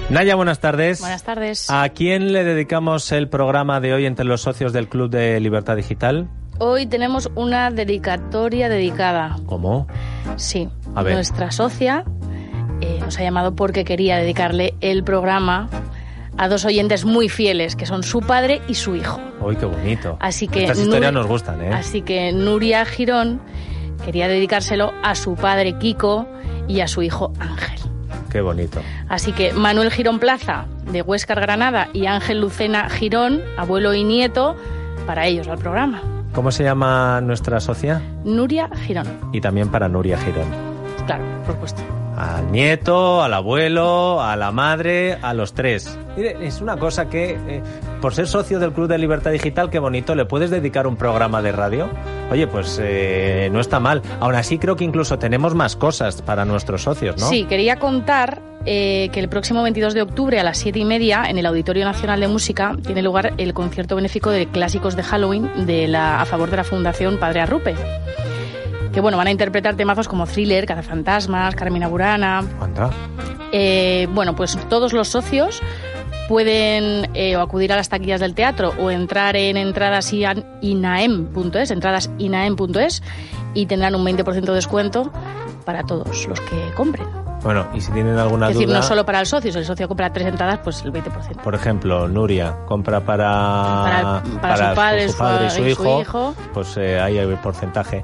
Naya, buenas tardes. Buenas tardes. ¿A quién le dedicamos el programa de hoy entre los socios del Club de Libertad Digital? Hoy tenemos una dedicatoria dedicada. ¿Cómo? Sí. A ver. Nuestra socia nos ha llamado porque quería dedicarle el programa a dos oyentes muy fieles, que son su padre y su hijo. ¡Uy, qué bonito! Así que estas historias nos gustan, ¿eh? Así que Nuria Girón quería dedicárselo a su padre Kiko y a su hijo Ángel. ¡Qué bonito! Así que Manuel Girón Plaza, de Huéscar, Granada, y Ángel Lucena Girón, abuelo y nieto, para ellos al programa. ¿Cómo se llama nuestra socia? Nuria Girón. Y también para Nuria Girón. Claro, por supuesto. Al nieto, al abuelo, a la madre, a los tres. Mire, es una cosa que, por ser socio del Club de Libertad Digital, qué bonito, ¿le puedes dedicar un programa de radio? Oye, pues no está mal. Aún así creo que incluso tenemos más cosas para nuestros socios, ¿no? Sí, quería contar que el próximo 22 de octubre a las 7:30 en el Auditorio Nacional de Música tiene lugar el concierto benéfico de clásicos de Halloween a favor de la Fundación Padre Arrupe. Que bueno, van a interpretar temazos como Thriller, Cazafantasmas, Carmina Burana. ¿Anda? Bueno, pues todos los socios pueden o acudir a las taquillas del teatro o entrar en entradasinaem.es y tendrán un 20% de descuento para todos los que compren. Bueno, y si tienen alguna duda... Es decir, no solo para el socio, si el socio compra 3 entradas, pues el 20%. Por ejemplo, Nuria compra para su padre y su hijo, pues ahí hay un porcentaje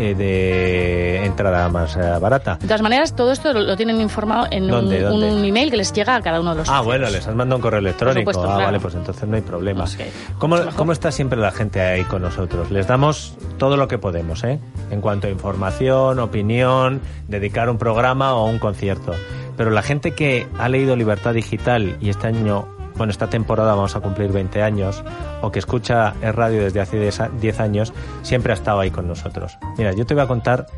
de entrada más barata. De todas maneras, todo esto lo tienen informado en un email que les llega a cada uno de los socios. Bueno, les han mandado un correo electrónico. Por supuesto, claro. Vale, pues entonces no hay problema. Okay. ¿Cómo está siempre la gente ahí con nosotros? Les damos todo lo que podemos, en cuanto a información, opinión, dedicar un programa o un concierto. Pero la gente que ha leído Libertad Digital y esta temporada vamos a cumplir 20 años, o que escucha el radio desde hace 10 años, siempre ha estado ahí con nosotros. Mira, yo te voy a contar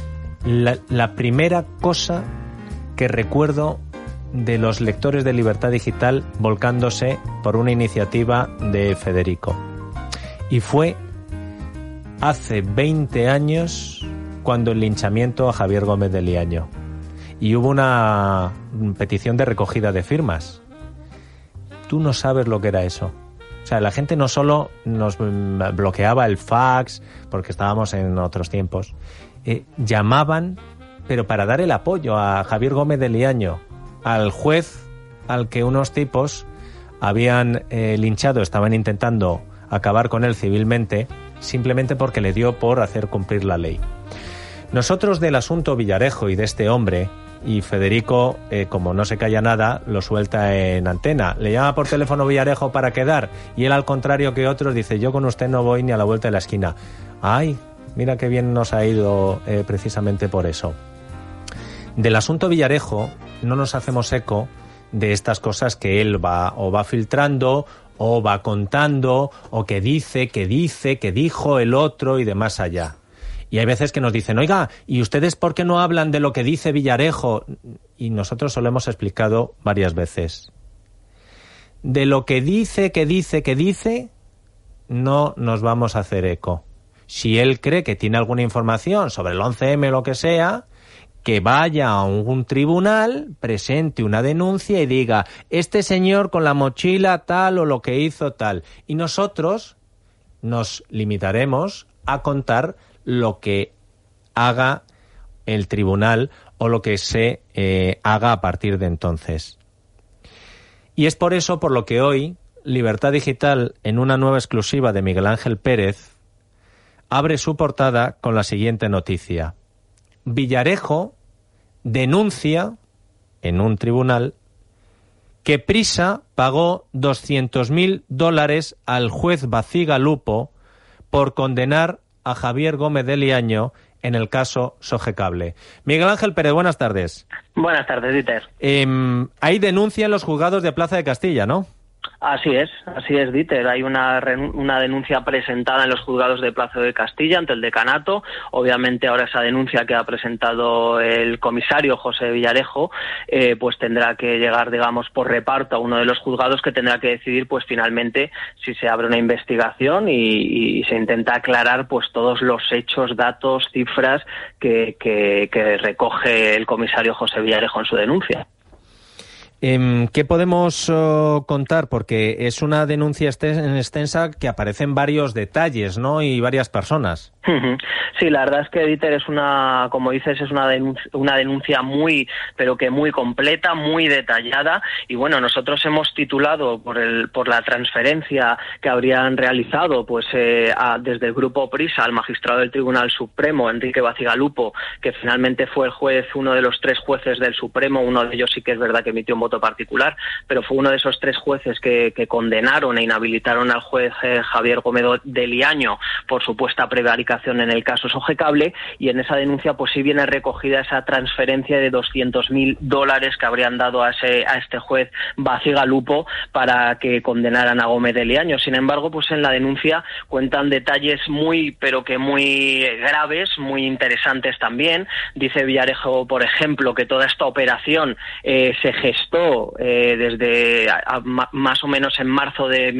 la primera cosa que recuerdo de los lectores de Libertad Digital volcándose por una iniciativa de Federico. Y fue hace 20 años cuando el linchamiento a Javier Gómez de Liaño. Y hubo una petición de recogida de firmas. Tú no sabes lo que era eso. O sea, la gente no solo nos bloqueaba el fax, porque estábamos en otros tiempos, llamaban, pero para dar el apoyo a Javier Gómez de Liaño, al juez al que unos tipos habían linchado, estaban intentando acabar con él civilmente, simplemente porque le dio por hacer cumplir la ley. Nosotros del asunto Villarejo y de este hombre, y Federico, como no se calla nada, lo suelta en antena. Le llama por teléfono Villarejo para quedar, y él, al contrario que otros, dice: yo con usted no voy ni a la vuelta de la esquina. ¡Ay! Mira qué bien nos ha ido precisamente por eso. Del asunto Villarejo no nos hacemos eco de estas cosas que él va filtrando, o va contando, o que dice, que dijo el otro y de más allá. Y hay veces que nos dicen: oiga, ¿y ustedes por qué no hablan de lo que dice Villarejo? Y nosotros se lo hemos explicado varias veces. De lo que dice, no nos vamos a hacer eco. Si él cree que tiene alguna información sobre el 11M o lo que sea, que vaya a un tribunal, presente una denuncia y diga: este señor con la mochila tal o lo que hizo tal. Y nosotros nos limitaremos a contar lo que haga el tribunal o lo que se haga a partir de entonces. Y es por eso por lo que hoy Libertad Digital, en una nueva exclusiva de Miguel Ángel Pérez, abre su portada con la siguiente noticia: Villarejo denuncia en un tribunal que Prisa pagó $200.000 al juez Bacigalupo por condenar a Javier Gómez de Liaño en el caso Sogecable. Miguel Ángel Pérez, buenas tardes. Buenas tardes, Dieter. Hay denuncia en los juzgados de Plaza de Castilla, ¿no? Así es, Dieter. Hay una denuncia presentada en los juzgados de Plaza de Castilla ante el decanato. Obviamente ahora esa denuncia que ha presentado el comisario José Villarejo pues tendrá que llegar, digamos, por reparto a uno de los juzgados, que tendrá que decidir pues finalmente si se abre una investigación y se intenta aclarar pues todos los hechos, datos, cifras que recoge el comisario José Villarejo en su denuncia. ¿Qué podemos contar? Porque es una denuncia extensa que aparecen varios detalles, ¿no? Y varias personas. Sí, la verdad es que Dieter es como dices, es una denuncia muy, pero que muy completa, muy detallada. Y bueno, nosotros hemos titulado por la transferencia que habrían realizado, pues desde el grupo Prisa al magistrado del Tribunal Supremo, Enrique Bacigalupo, que finalmente fue el juez, uno de los 3 jueces del Supremo. Uno de ellos sí que es verdad que emitió un voto particular, pero fue uno de esos 3 jueces que condenaron e inhabilitaron al juez Javier Gómez de Liaño por supuesta prevaricación en el caso Sogecable, y en esa denuncia pues sí viene recogida esa transferencia de $200.000 que habrían dado a este juez Bacigalupo para que condenaran a Gómez de Liaño. Sin embargo, pues en la denuncia cuentan detalles muy, pero que muy graves, muy interesantes también. Dice Villarejo, por ejemplo, que toda esta operación se gestó desde más o menos en marzo de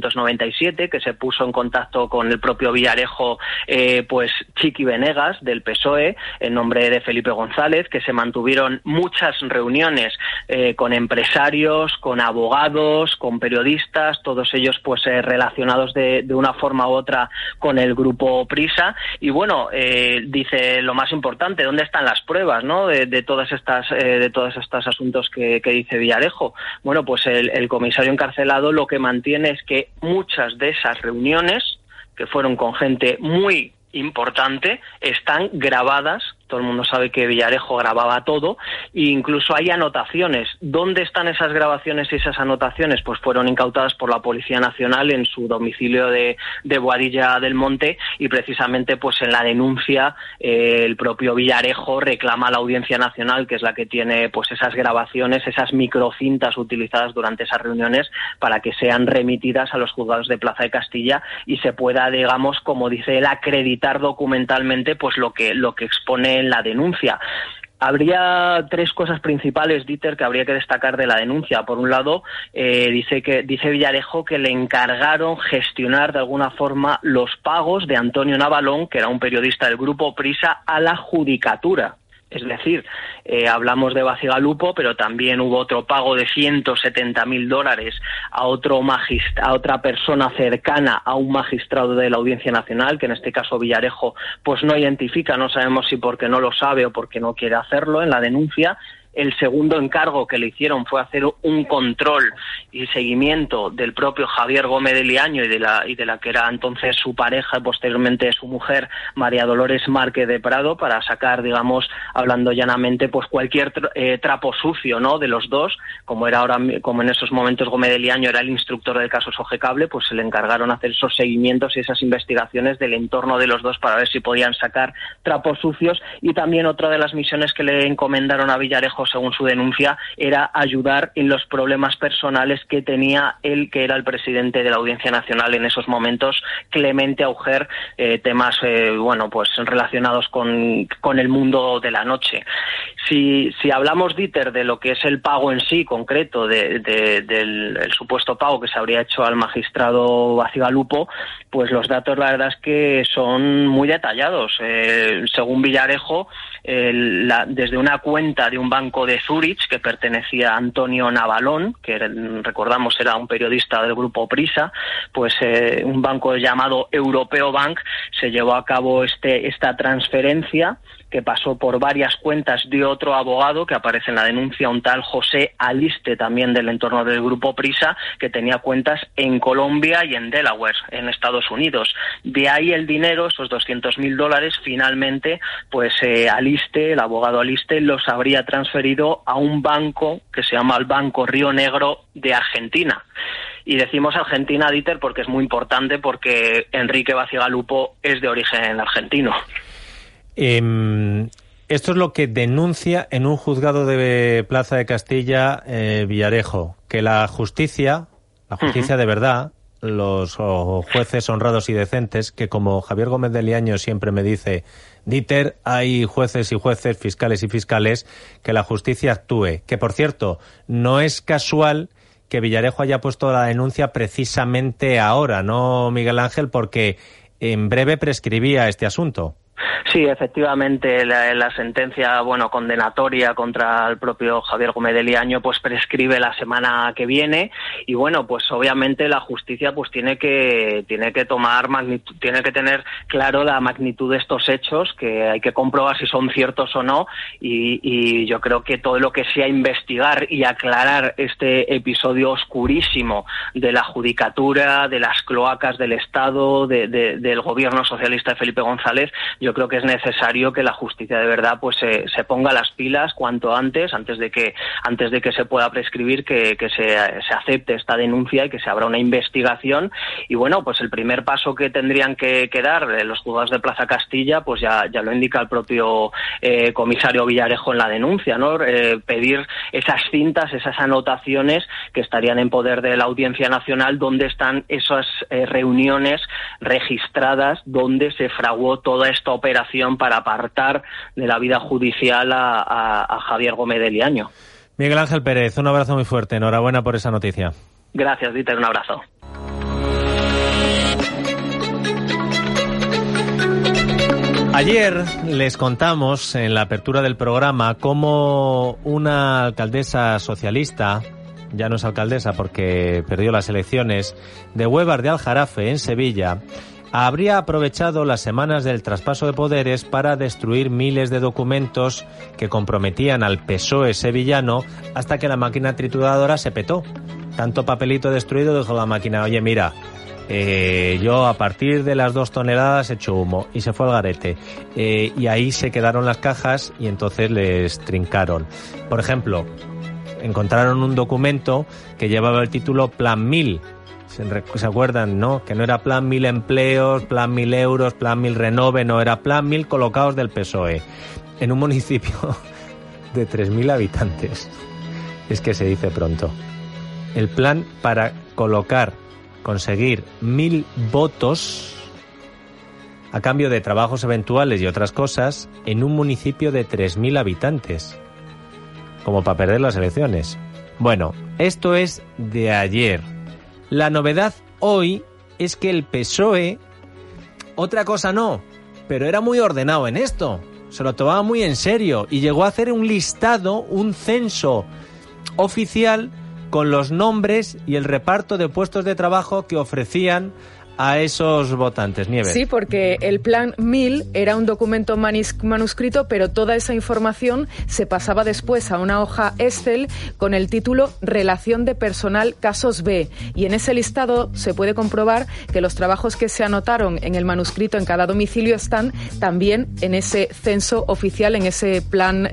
1997, que se puso en contacto con el propio Villarejo pues Chiqui Venegas del PSOE en nombre de Felipe González, que se mantuvieron muchas reuniones con empresarios, con abogados, con periodistas, todos ellos pues relacionados de una forma u otra con el grupo Prisa. Y bueno, dice lo más importante, ¿dónde están las pruebas, no? de todos estos asuntos que dice Villarejo? Bueno, pues el comisario encarcelado lo que mantiene es que muchas de esas reuniones, que fueron con gente muy importante, están grabadas. Todo el mundo sabe que Villarejo grababa todo, e incluso hay anotaciones. ¿Dónde están esas grabaciones y esas anotaciones? Pues fueron incautadas por la Policía Nacional en su domicilio de Boadilla del Monte, y precisamente pues en la denuncia el propio Villarejo reclama a la Audiencia Nacional, que es la que tiene pues esas grabaciones, esas microcintas utilizadas durante esas reuniones, para que sean remitidas a los juzgados de Plaza de Castilla y se pueda, digamos, como dice él, acreditar documentalmente pues lo que expone en la denuncia. Habría 3 cosas principales, Dieter, que habría que destacar de la denuncia. Por un lado, dice Villarejo que le encargaron gestionar de alguna forma los pagos de Antonio Navalón, que era un periodista del grupo Prisa, a la judicatura. Es decir, hablamos de Bacigalupo, pero también hubo otro pago de $170.000 a otra persona cercana a un magistrado de la Audiencia Nacional, que en este caso Villarejo pues no identifica, no sabemos si porque no lo sabe o porque no quiere hacerlo en la denuncia. El segundo encargo que le hicieron fue hacer un control y seguimiento del propio Javier Gómez de Liaño y de la que era entonces su pareja y posteriormente su mujer, María Dolores Márquez de Prado, para sacar, digamos, hablando llanamente, pues cualquier trapo sucio, ¿no?, de los dos. Como en esos momentos Gómez de Liaño era el instructor del caso Sogecable, pues se le encargaron hacer esos seguimientos y esas investigaciones del entorno de los dos para ver si podían sacar trapos sucios. Y también otra de las misiones que le encomendaron a Villarejo, según su denuncia, era ayudar en los problemas personales que tenía él, que era el presidente de la Audiencia Nacional en esos momentos, Clemente Auger, temas pues relacionados con el mundo de la noche. Si hablamos, Dieter, de lo que es el pago en sí concreto, del supuesto pago que se habría hecho al magistrado Bacigalupo, pues los datos la verdad es que son muy detallados. Según Villarejo, desde una cuenta de un banco de Zúrich que pertenecía a Antonio Navalón, que recordamos era un periodista del grupo Prisa, pues un banco llamado Europeo Bank se llevó a cabo esta transferencia, que pasó por varias cuentas de otro abogado que aparece en la denuncia, un tal José Aliste, también del entorno del grupo Prisa, que tenía cuentas en Colombia y en Delaware, en Estados Unidos. De ahí el dinero, esos $200.000, finalmente, pues Aliste, el abogado Aliste, los habría transferido a un banco que se llama el Banco Río Negro de Argentina. Y decimos Argentina, Dieter, porque es muy importante, porque Enrique Bacigalupo es de origen argentino. Esto es lo que denuncia en un juzgado de Plaza de Castilla Villarejo, que la justicia de verdad, los jueces honrados y decentes, que como Javier Gómez de Liaño siempre me dice, Dieter, hay jueces y jueces, fiscales y fiscales, que la justicia actúe. Que, por cierto, no es casual que Villarejo haya puesto la denuncia precisamente ahora, ¿no, Miguel Ángel? Porque en breve prescribía este asunto. Sí, efectivamente, la sentencia, condenatoria contra el propio Javier Gómez de Liaño, pues prescribe la semana que viene y pues obviamente la justicia pues tiene que tomar magnitud, tiene que tener claro la magnitud de estos hechos, que hay que comprobar si son ciertos o no y yo creo que todo lo que sea investigar y aclarar este episodio oscurísimo de la judicatura, de las cloacas del Estado, del gobierno socialista de Felipe González, yo creo que es necesario que la justicia de verdad pues se ponga las pilas cuanto antes de que se pueda prescribir, que se acepte esta denuncia y que se abra una investigación y pues el primer paso que tendrían que dar los juzgados de Plaza Castilla pues ya lo indica el propio comisario Villarejo en la denuncia, ¿no? Pedir esas cintas, esas anotaciones que estarían en poder de la Audiencia Nacional, donde están esas reuniones registradas donde se fraguó toda esta operación para apartar de la vida judicial a Javier Gómez de Liaño. Miguel Ángel Pérez, un abrazo muy fuerte. Enhorabuena por esa noticia. Gracias, Dieter. Un abrazo. Ayer les contamos en la apertura del programa cómo una alcaldesa socialista, ya no es alcaldesa porque perdió las elecciones, de Huévar de Aljarafe, en Sevilla, habría aprovechado las semanas del traspaso de poderes para destruir miles de documentos que comprometían al PSOE sevillano hasta que la máquina trituradora se petó. Tanto papelito destruido, dijo la máquina, oye, mira, yo a partir de las 2 toneladas echo humo, y se fue al garete. Y ahí se quedaron las cajas y entonces les trincaron. Por ejemplo, encontraron un documento que llevaba el título Plan 1000. ¿Se acuerdan, no? Que no era Plan 1000 empleos, Plan 1000 euros, Plan 1000 renove, no, era Plan 1000 colocados del PSOE. En un municipio de 3.000 habitantes. Es que se dice pronto. El plan para conseguir 1.000 votos a cambio de trabajos eventuales y otras cosas en un municipio de 3.000 habitantes. Como para perder las elecciones. Bueno, esto es de ayer. La novedad hoy es que el PSOE, otra cosa no, pero era muy ordenado en esto, se lo tomaba muy en serio y llegó a hacer un listado, un censo oficial con los nombres y el reparto de puestos de trabajo que ofrecían a esos votantes. Nieves. Sí, porque el Plan 1000 era un documento manuscrito, pero toda esa información se pasaba después a una hoja Excel con el título Relación de Personal Casos B. Y en ese listado se puede comprobar que los trabajos que se anotaron en el manuscrito en cada domicilio están también en ese censo oficial, en ese Plan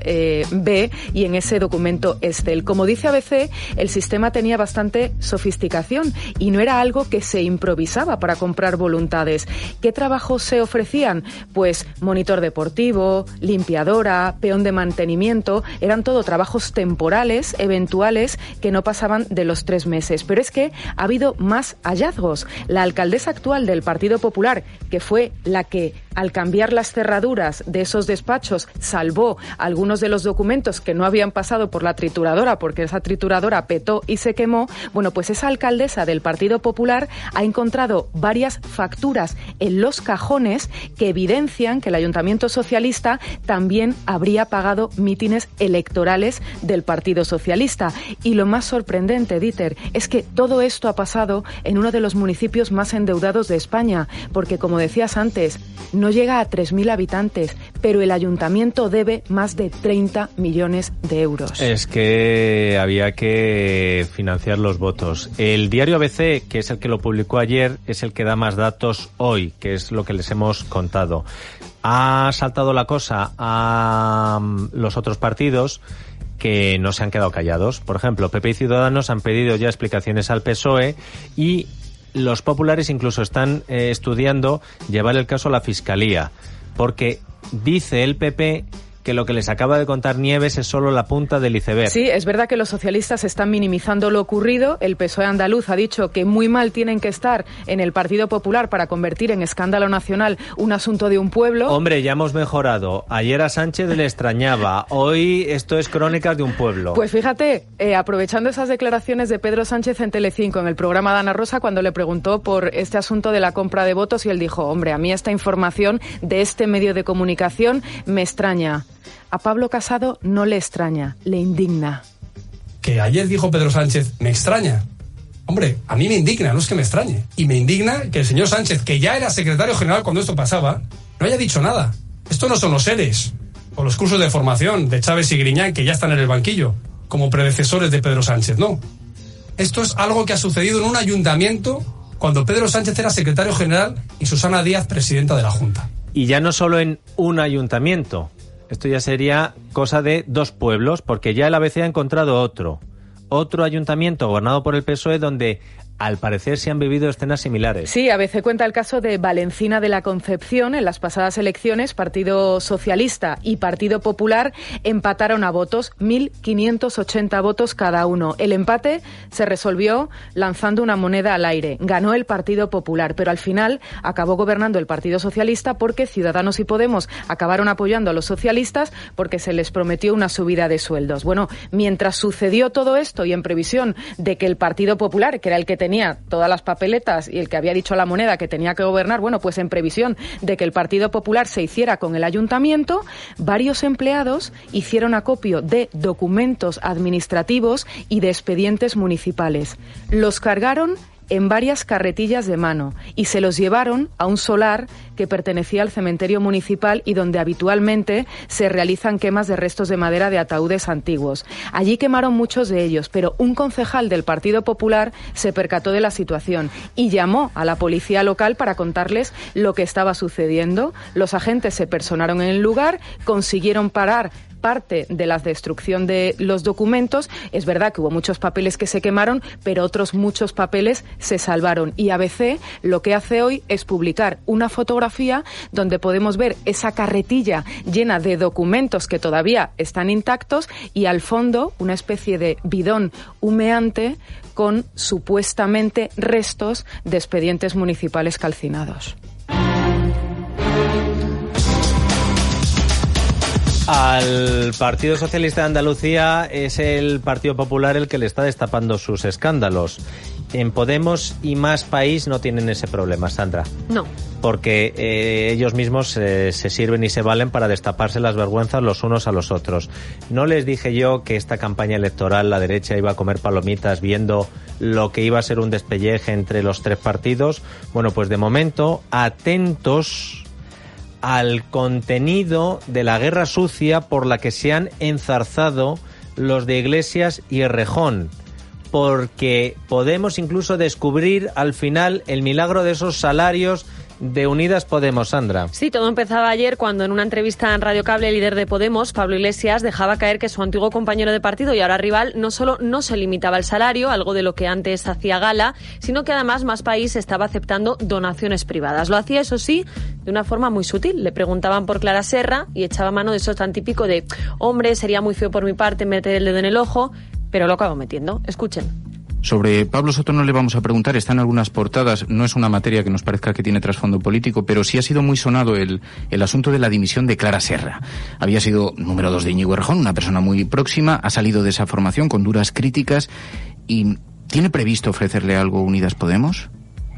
B y en ese documento Excel. Como dice ABC, el sistema tenía bastante sofisticación y no era algo que se improvisaba para comprar voluntades. ¿Qué trabajos se ofrecían? Pues monitor deportivo, limpiadora, peón de mantenimiento, eran todo trabajos temporales, eventuales, que no pasaban de los 3 meses. Pero es que ha habido más hallazgos. La alcaldesa actual del Partido Popular, que fue la que al cambiar las cerraduras de esos despachos salvó algunos de los documentos que no habían pasado por la trituradora, porque esa trituradora petó y se quemó, bueno, pues esa alcaldesa del Partido Popular ha encontrado varias facturas en los cajones que evidencian que el Ayuntamiento Socialista también habría pagado mítines electorales del Partido Socialista. Y lo más sorprendente, Dieter, es que todo esto ha pasado en uno de los municipios más endeudados de España, porque, como decías antes, no llega a 3.000 habitantes, pero el Ayuntamiento debe más de 30 millones de euros. Es que había que financiar los votos. El diario ABC, que es el que lo publicó ayer, es el que da más datos hoy, que es lo que les hemos contado. Ha saltado la cosa a los otros partidos que no se han quedado callados. Por ejemplo, PP y Ciudadanos han pedido ya explicaciones al PSOE y los populares incluso están estudiando llevar el caso a la Fiscalía, porque dice el PP que lo que les acaba de contar Nieves es solo la punta del iceberg. Sí, es verdad que los socialistas están minimizando lo ocurrido. El PSOE andaluz ha dicho que muy mal tienen que estar en el Partido Popular para convertir en escándalo nacional un asunto de un pueblo. Hombre, ya hemos mejorado. Ayer a Sánchez le extrañaba. Hoy esto es crónicas de un pueblo. Pues fíjate, aprovechando esas declaraciones de Pedro Sánchez en Telecinco, en el programa de Ana Rosa, cuando le preguntó por este asunto de la compra de votos, y él dijo, hombre, a mí esta información de este medio de comunicación me extraña. A Pablo Casado no le extraña, le indigna. Que ayer dijo Pedro Sánchez, me extraña. Hombre, a mí me indigna, no es que me extrañe. Y me indigna que el señor Sánchez, que ya era secretario general cuando esto pasaba, no haya dicho nada. Esto no son los ERES o los cursos de formación de Chávez y Griñán, que ya están en el banquillo, como predecesores de Pedro Sánchez, no. Esto es algo que ha sucedido en un ayuntamiento cuando Pedro Sánchez era secretario general y Susana Díaz presidenta de la Junta. Y ya no solo en un ayuntamiento. Esto ya sería cosa de dos pueblos, porque ya el ABC ha encontrado otro ayuntamiento gobernado por el PSOE donde al parecer se han vivido escenas similares. Sí, ABC cuenta el caso de Valencina de la Concepción. En las pasadas elecciones, Partido Socialista y Partido Popular empataron a votos, 1.580 votos cada uno. El empate se resolvió lanzando una moneda al aire. Ganó el Partido Popular, pero al final acabó gobernando el Partido Socialista porque Ciudadanos y Podemos acabaron apoyando a los socialistas porque se les prometió una subida de sueldos. Bueno, mientras sucedió todo esto y en previsión de que el Partido Popular, que era el que tenía todas las papeletas y el que había dicho a la moneda que tenía que gobernar, bueno, pues en previsión de que el Partido Popular se hiciera con el ayuntamiento, varios empleados hicieron acopio de documentos administrativos y de expedientes municipales. Los cargaron en varias carretillas de mano y se los llevaron a un solar que pertenecía al cementerio municipal y donde habitualmente se realizan quemas de restos de madera de ataúdes antiguos. Allí quemaron muchos de ellos, pero un concejal del Partido Popular se percató de la situación y llamó a la policía local para contarles lo que estaba sucediendo. Los agentes se personaron en el lugar, consiguieron parar parte de la destrucción de los documentos. Es verdad que hubo muchos papeles que se quemaron, pero otros muchos papeles se salvaron. Y ABC lo que hace hoy es publicar una fotografía donde podemos ver esa carretilla llena de documentos que todavía están intactos y al fondo una especie de bidón humeante con supuestamente restos de expedientes municipales calcinados. Al Partido Socialista de Andalucía es el Partido Popular el que le está destapando sus escándalos. En Podemos y Más País no tienen ese problema, Sandra. No. Porque ellos mismos se sirven y se valen para destaparse las vergüenzas los unos a los otros. ¿No les dije yo que esta campaña electoral la derecha iba a comer palomitas viendo lo que iba a ser un despelleje entre los tres partidos? Bueno, pues de momento, atentos al contenido de la guerra sucia por la que se han enzarzado los de Iglesias y Errejón, porque podemos incluso descubrir al final el milagro de esos salarios de Unidas Podemos, Sandra. Sí, todo empezaba ayer cuando en una entrevista en Radio Cable el líder de Podemos, Pablo Iglesias, dejaba caer que su antiguo compañero de partido y ahora rival no solo no se limitaba al salario, algo de lo que antes hacía gala, sino que además Más País estaba aceptando donaciones privadas. Lo hacía, eso sí, de una forma muy sutil. Le preguntaban por Clara Serra y echaba mano de eso tan típico de hombre, sería muy feo por mi parte meter el dedo en el ojo, pero lo acabo metiendo. Escuchen. Sobre Pablo Soto no le vamos a preguntar, está en algunas portadas, no es una materia que nos parezca que tiene trasfondo político, pero sí ha sido muy sonado el asunto de la dimisión de Clara Serra. Había sido número 2 de Íñigo Errejón, una persona muy próxima, ha salido de esa formación con duras críticas y ¿tiene previsto ofrecerle algo a Unidas Podemos?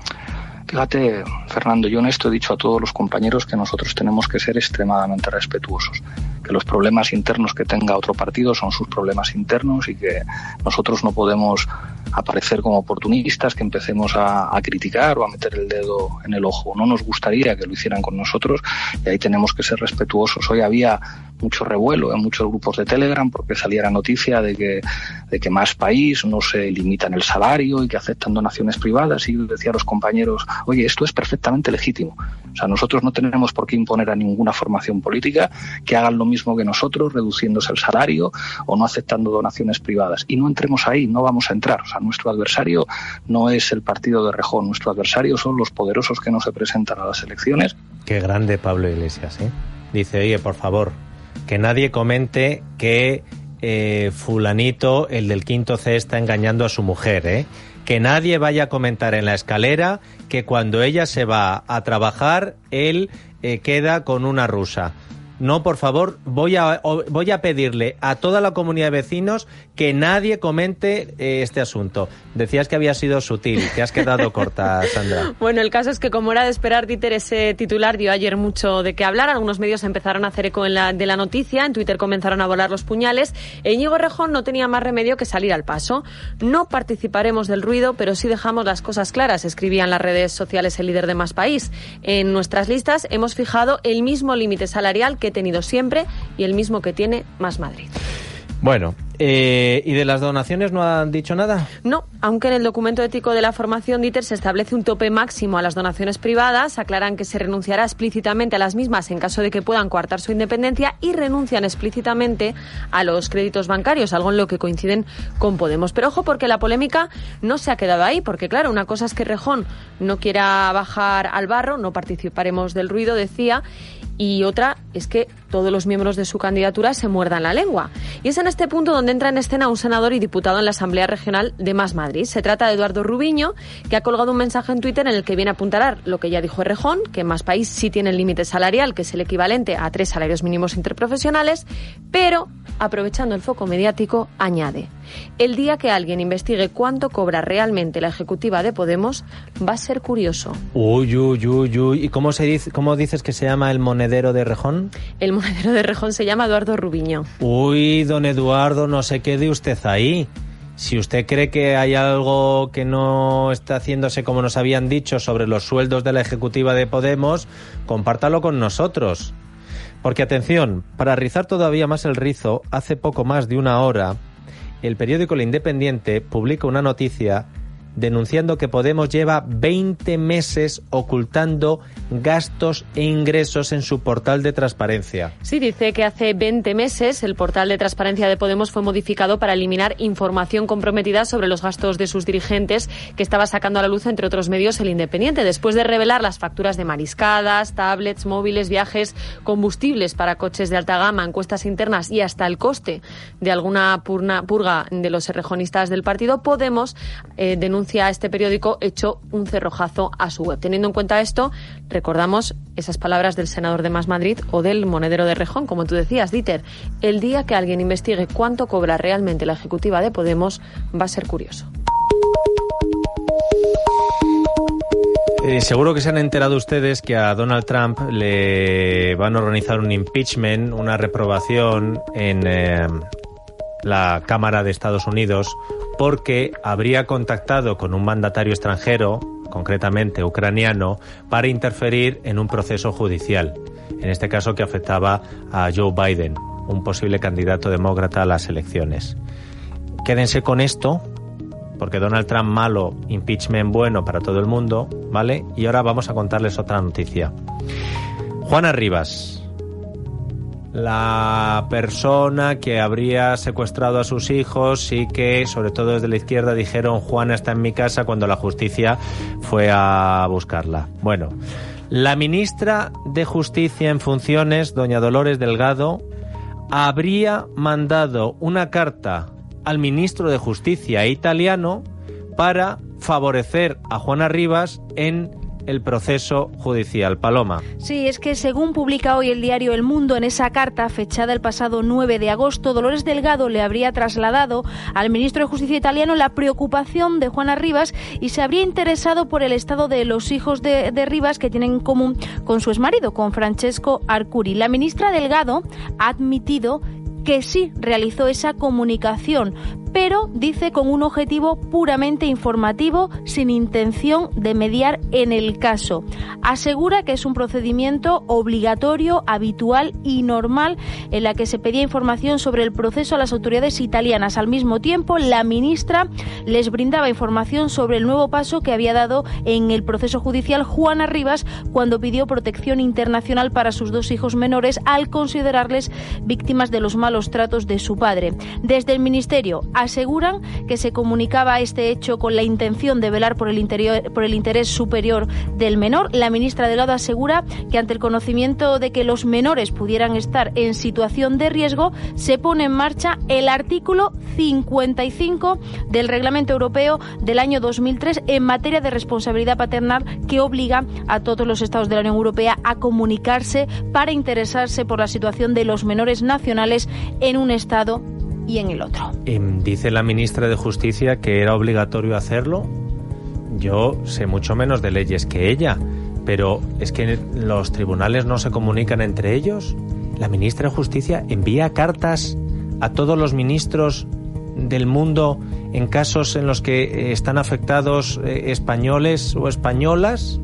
Fíjate, Fernando, yo en esto he dicho a todos los compañeros que nosotros tenemos que ser extremadamente respetuosos, que los problemas internos que tenga otro partido son sus problemas internos y que nosotros no podemos aparecer como oportunistas, que empecemos a criticar o a meter el dedo en el ojo. No nos gustaría que lo hicieran con nosotros y ahí tenemos que ser respetuosos. Hoy había mucho revuelo en muchos grupos de Telegram porque salía la noticia de que Más País no se limita en el salario y que aceptan donaciones privadas, y yo decía a los compañeros, oye, esto es perfectamente legítimo. O sea, nosotros no tenemos por qué imponer a ninguna formación política que hagan lo mismo que nosotros, reduciéndose el salario o no aceptando donaciones privadas. Y no entremos ahí, no vamos a entrar. O sea, nuestro adversario no es el partido de Errejón, nuestro adversario son los poderosos que no se presentan a las elecciones. Qué grande Pablo Iglesias, ¿eh? Dice, oye, por favor, que nadie comente que fulanito, el del quinto C, está engañando a su mujer, ¿eh? Que nadie vaya a comentar en la escalera que cuando ella se va a trabajar, él queda con una rusa. No, por favor, voy a pedirle a toda la comunidad de vecinos que nadie comente este asunto. Decías que había sido sutil, que has quedado corta, Sandra. Bueno, el caso es que, como era de esperar, Dieter, ese titular dio ayer mucho de qué hablar. Algunos medios empezaron a hacer eco de la noticia, en Twitter comenzaron a volar los puñales. Íñigo Errejón no tenía más remedio que salir al paso. No participaremos del ruido, pero sí dejamos las cosas claras, escribía en las redes sociales el líder de Más País. En nuestras listas hemos fijado el mismo límite salarial que he tenido siempre y el mismo que tiene Más Madrid. Bueno, ¿y de las donaciones no han dicho nada? No, aunque en el documento ético de la formación, Dieter, se establece un tope máximo a las donaciones privadas, aclaran que se renunciará explícitamente a las mismas en caso de que puedan coartar su independencia y renuncian explícitamente a los créditos bancarios, algo en lo que coinciden con Podemos. Pero ojo, porque la polémica no se ha quedado ahí, porque claro, una cosa es que Errejón no quiera bajar al barro, no participaremos del ruido, decía, y otra es que todos los miembros de su candidatura se muerdan la lengua. Y es en este punto donde entra en escena un senador y diputado en la Asamblea Regional de Más Madrid. Se trata de Eduardo Rubiño, que ha colgado un mensaje en Twitter en el que viene a apuntalar lo que ya dijo Errejón, que en Más País sí tiene el límite salarial, que es el equivalente a 3 salarios mínimos interprofesionales, pero, aprovechando el foco mediático, añade: el día que alguien investigue cuánto cobra realmente la ejecutiva de Podemos, va a ser curioso. Uy. ¿Y cómo dices que se llama el monedero de Errejón? El monedero de Errejón se llama Eduardo Rubiño. Uy, don Eduardo, no se quede usted ahí. Si usted cree que hay algo que no está haciéndose como nos habían dicho sobre los sueldos de la ejecutiva de Podemos, compártalo con nosotros. Porque, atención, para rizar todavía más el rizo, hace poco más de una hora, el periódico El Independiente publica una noticia denunciando que Podemos lleva 20 meses ocultando gastos e ingresos en su portal de transparencia. Sí, dice que hace 20 meses el portal de transparencia de Podemos fue modificado para eliminar información comprometida sobre los gastos de sus dirigentes, que estaba sacando a la luz, entre otros medios, El Independiente, después de revelar las facturas de mariscadas, tablets, móviles, viajes, combustibles para coches de alta gama, encuestas internas y hasta el coste de alguna purga de los errejonistas del partido. Podemos denuncia a este periódico hecho un cerrojazo a su web. Teniendo en cuenta esto, recordamos esas palabras del senador de Más Madrid o del monedero de Errejón, como tú decías, Dieter: el día que alguien investigue cuánto cobra realmente la ejecutiva de Podemos, va a ser curioso. Seguro que se han enterado ustedes que a Donald Trump le van a organizar un impeachment, una reprobación en la Cámara de Estados Unidos, porque habría contactado con un mandatario extranjero, concretamente ucraniano, para interferir en un proceso judicial, en este caso que afectaba a Joe Biden, un posible candidato demócrata a las elecciones. Quédense con esto, porque Donald Trump malo, impeachment bueno para todo el mundo, ¿vale? Y ahora vamos a contarles otra noticia. Juana Rivas, la persona que habría secuestrado a sus hijos y que, sobre todo desde la izquierda, dijeron: Juana está en mi casa, cuando la justicia fue a buscarla. Bueno, la ministra de Justicia en funciones, doña Dolores Delgado, habría mandado una carta al ministro de Justicia italiano para favorecer a Juana Rivas en el proceso judicial. Paloma. Sí, es que según publica hoy el diario El Mundo, en esa carta fechada el pasado 9 de agosto, Dolores Delgado le habría trasladado al ministro de Justicia italiano la preocupación de Juana Rivas y se habría interesado por el estado de los hijos de Rivas, que tienen en común con su exmarido, con Francesco Arcuri. La ministra Delgado ha admitido que sí realizó esa comunicación, pero dice con un objetivo puramente informativo, sin intención de mediar en el caso. Asegura que es un procedimiento obligatorio, habitual y normal en la que se pedía información sobre el proceso a las autoridades italianas. Al mismo tiempo, la ministra les brindaba información sobre el nuevo paso que había dado en el proceso judicial Juana Rivas cuando pidió protección internacional para sus 2 hijos menores al considerarles víctimas de los malos tratos de su padre. Desde el Ministerio aseguran que se comunicaba este hecho con la intención de velar por el interés superior del menor. La ministra Delgado asegura que ante el conocimiento de que los menores pudieran estar en situación de riesgo, se pone en marcha el artículo 55 del Reglamento Europeo del año 2003 en materia de responsabilidad paternal, que obliga a todos los Estados de la Unión Europea a comunicarse para interesarse por la situación de los menores nacionales en un Estado y en el otro. Dice la ministra de Justicia que era obligatorio hacerlo. Yo sé mucho menos de leyes que ella, pero es que los tribunales no se comunican entre ellos. La ministra de Justicia envía cartas a todos los ministros del mundo en casos en los que están afectados españoles o españolas.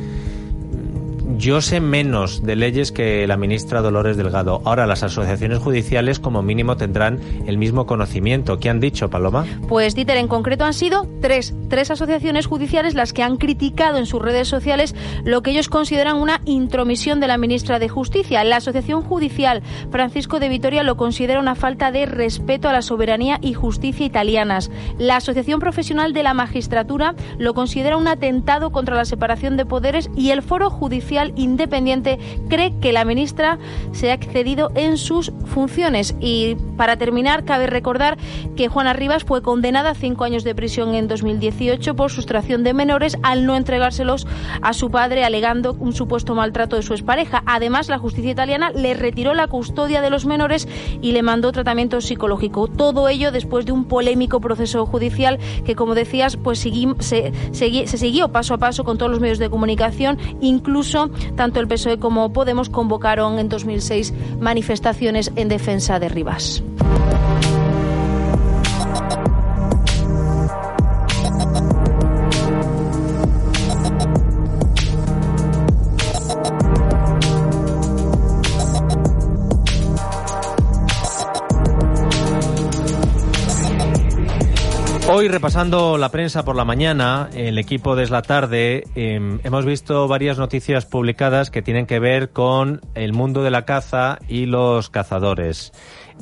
Yo sé menos de leyes que la ministra Dolores Delgado. Ahora, las asociaciones judiciales como mínimo tendrán el mismo conocimiento. ¿Qué han dicho, Paloma? Pues, Dieter, en concreto han sido tres asociaciones judiciales las que han criticado en sus redes sociales lo que ellos consideran una intromisión de la ministra de Justicia. La Asociación Judicial Francisco de Vitoria lo considera una falta de respeto a la soberanía y justicia italianas. La Asociación Profesional de la Magistratura lo considera un atentado contra la separación de poderes, y el Foro Judicial Independiente cree que la ministra se ha excedido en sus funciones. Y para terminar, cabe recordar que Juana Rivas fue condenada a 5 años de prisión en 2018 por sustracción de menores al no entregárselos a su padre, alegando un supuesto maltrato de su expareja. Además, la justicia italiana le retiró la custodia de los menores y le mandó tratamiento psicológico. Todo ello después de un polémico proceso judicial que, como decías, pues se siguió paso a paso con todos los medios de comunicación. Incluso tanto el PSOE como Podemos convocaron en 2006 manifestaciones en defensa de Rivas. Hoy, repasando la prensa por la mañana, el equipo de Es la Tarde, hemos visto varias noticias publicadas que tienen que ver con el mundo de la caza y los cazadores.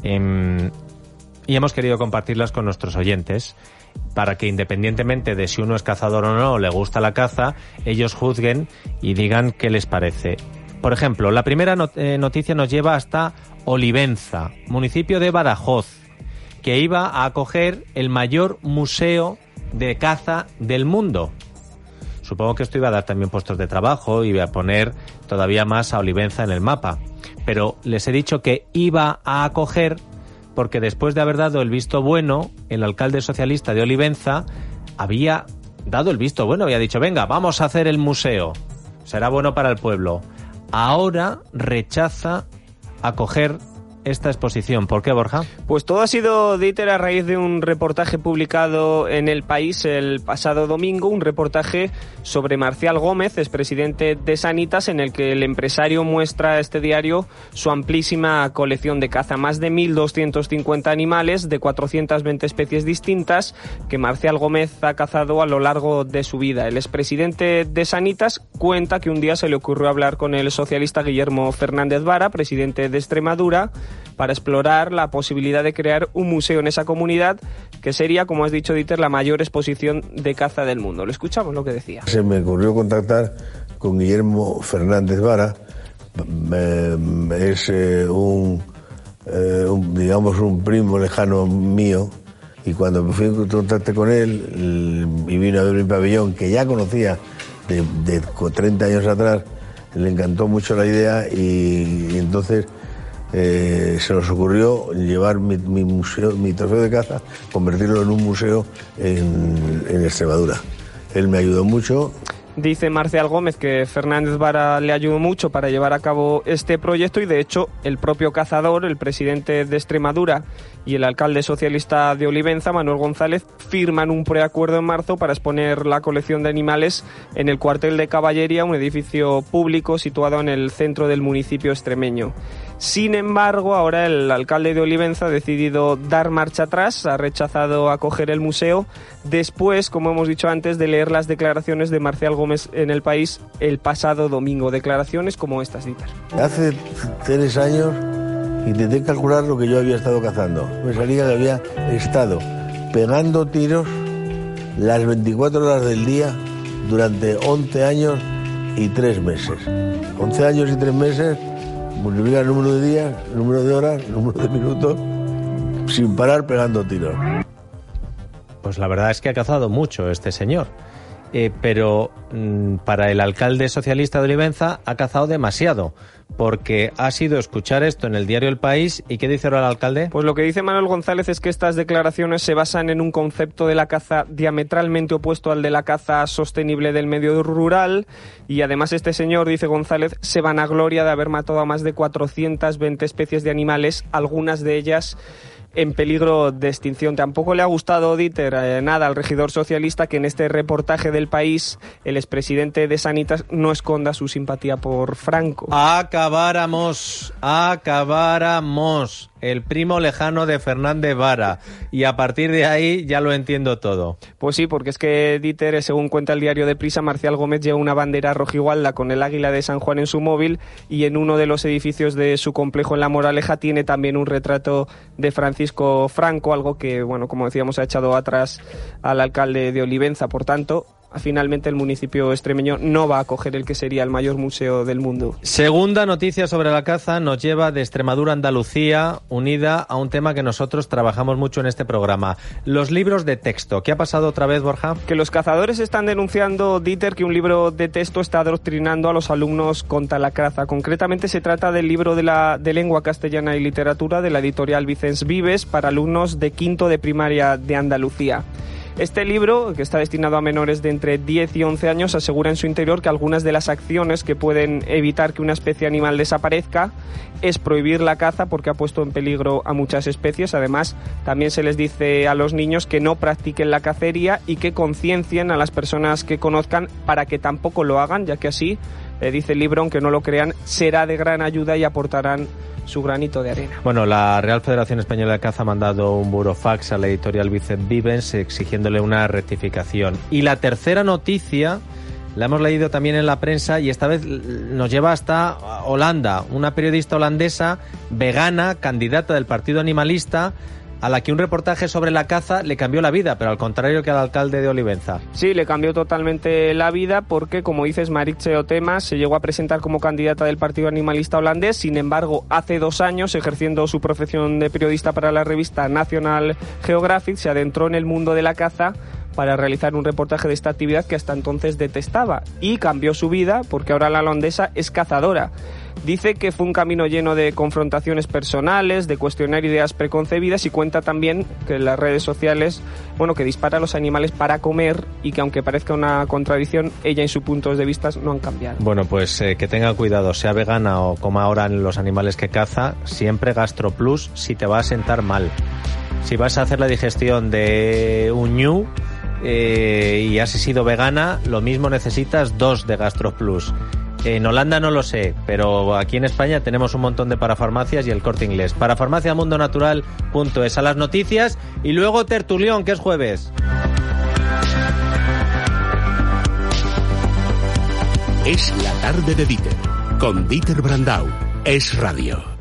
Y hemos querido compartirlas con nuestros oyentes para que, independientemente de si uno es cazador o no, le gusta la caza, ellos juzguen y digan qué les parece. Por ejemplo, la primera noticia nos lleva hasta Olivenza, municipio de Badajoz, que iba a acoger el mayor museo de caza del mundo. Supongo que esto iba a dar también puestos de trabajo y iba a poner todavía más a Olivenza en el mapa. Pero les he dicho que iba a acoger porque después de haber dado el visto bueno, el alcalde socialista de Olivenza había dado el visto bueno, había dicho, venga, vamos a hacer el museo, será bueno para el pueblo. Ahora rechaza acoger esta exposición. ¿Por qué, Borja? Pues todo ha sido, Dieter, a raíz de un reportaje publicado en El País el pasado domingo, un reportaje sobre Marcial Gómez, expresidente de Sanitas, en el que el empresario muestra a este diario su amplísima colección de caza, más de 1.250 animales de 420 especies distintas que Marcial Gómez ha cazado a lo largo de su vida. El expresidente de Sanitas cuenta que un día se le ocurrió hablar con el socialista Guillermo Fernández Vara, presidente de Extremadura, para explorar la posibilidad de crear un museo en esa comunidad que sería, como has dicho, Dieter, la mayor exposición de caza del mundo. Lo escuchamos lo que decía. Se me ocurrió contactar con Guillermo Fernández Vara, es digamos un primo lejano mío, y cuando me fui en contacto con él y vino a ver mi pabellón, que ya conocía de 30 años atrás, le encantó mucho la idea y entonces se nos ocurrió llevar mi museo, mi trofeo de caza, convertirlo en un museo en Extremadura. Él me ayudó mucho. Dice Marcial Gómez que Fernández Vara le ayudó mucho para llevar a cabo este proyecto y, de hecho, el propio cazador, el presidente de Extremadura y el alcalde socialista de Olivenza, Manuel González, firman un preacuerdo en marzo para exponer la colección de animales en el cuartel de caballería, un edificio público situado en el centro del municipio extremeño. Sin embargo, ahora el alcalde de Olivenza ha decidido dar marcha atrás, ha rechazado acoger el museo después, como hemos dicho antes, de leer las declaraciones de Marcial Gómez en El País el pasado domingo. Declaraciones como estas, Dieter. Hace 3 años intenté calcular lo que yo había estado cazando. Me salía que había estado pegando tiros las 24 horas del día durante 11 años y 3 meses. 11 años y 3 meses, multiplica el número de días, el número de horas, el número de minutos, sin parar pegando tiros. Pues la verdad es que ha cazado mucho este señor. Pero para el alcalde socialista de Olivenza ha cazado demasiado, porque ha sido escuchar esto en el diario El País. ¿Y qué dice ahora el alcalde? Pues lo que dice Manuel González es que estas declaraciones se basan en un concepto de la caza diametralmente opuesto al de la caza sostenible del medio rural, y además este señor, dice González, se vanagloria de haber matado a más de 420 especies de animales, algunas de ellas en peligro de extinción. Tampoco le ha gustado, Dieter, nada al regidor socialista que en este reportaje del País el expresidente de Sanitas no esconda su simpatía por Franco. Acabáramos el primo lejano de Fernández Vara, y a partir de ahí ya lo entiendo todo. Pues sí, porque es que Dieter, según cuenta el diario Deprisa, Marcial Gómez lleva una bandera rojigualda con el águila de San Juan en su móvil, y en uno de los edificios de su complejo en La Moraleja tiene también un retrato de Francisco Franco, algo que, bueno, como decíamos, ha echado atrás al alcalde de Olivenza. Por tanto, finalmente el municipio extremeño no va a acoger el que sería el mayor museo del mundo. Segunda noticia sobre la caza nos lleva de Extremadura a Andalucía, unida a un tema que nosotros trabajamos mucho en este programa: los libros de texto. ¿Qué ha pasado otra vez, Borja? Que los cazadores están denunciando, Dieter, que un libro de texto está adoctrinando a los alumnos contra la caza. Concretamente se trata del libro de lengua castellana y literatura de la editorial Vicens Vives para alumnos de quinto de primaria de Andalucía. Este libro, que está destinado a menores de entre 10 y 11 años, asegura en su interior que algunas de las acciones que pueden evitar que una especie animal desaparezca es prohibir la caza, porque ha puesto en peligro a muchas especies. Además, también se les dice a los niños que no practiquen la cacería y que conciencien a las personas que conozcan para que tampoco lo hagan, ya que así, dice el libro, aunque no lo crean, será de gran ayuda y aportarán su granito de arena. Bueno, la Real Federación Española de Caza ha mandado un burofax a la editorial Vicens Vives exigiéndole una rectificación. Y la tercera noticia la hemos leído también en la prensa, y esta vez nos lleva hasta Holanda. Una periodista holandesa vegana, candidata del Partido Animalista, a la que un reportaje sobre la caza le cambió la vida, pero al contrario que al alcalde de Olivenza. Sí, le cambió totalmente la vida porque, como dices, Maritxe Otema se llegó a presentar como candidata del Partido Animalista holandés. Sin embargo, hace 2 años, ejerciendo su profesión de periodista para la revista National Geographic, se adentró en el mundo de la caza para realizar un reportaje de esta actividad que hasta entonces detestaba, y cambió su vida porque ahora la holandesa es cazadora. Dice que fue un camino lleno de confrontaciones personales, de cuestionar ideas preconcebidas, y cuenta también que en las redes sociales, bueno, que dispara a los animales para comer, y que aunque parezca una contradicción, ella y sus puntos de vista no han cambiado. Bueno, pues que tenga cuidado, sea vegana o coma ahora los animales que caza, siempre GastroPlus si te va a sentar mal. Si vas a hacer la digestión de un ñu y has sido vegana, lo mismo necesitas 2 de GastroPlus. En Holanda no lo sé, pero aquí en España tenemos un montón de parafarmacias y el Corte Inglés. Parafarmaciamundonatural.es. A las noticias y luego tertulión, que es jueves. Es la tarde de Dieter, con Dieter Brandau. Es Radio.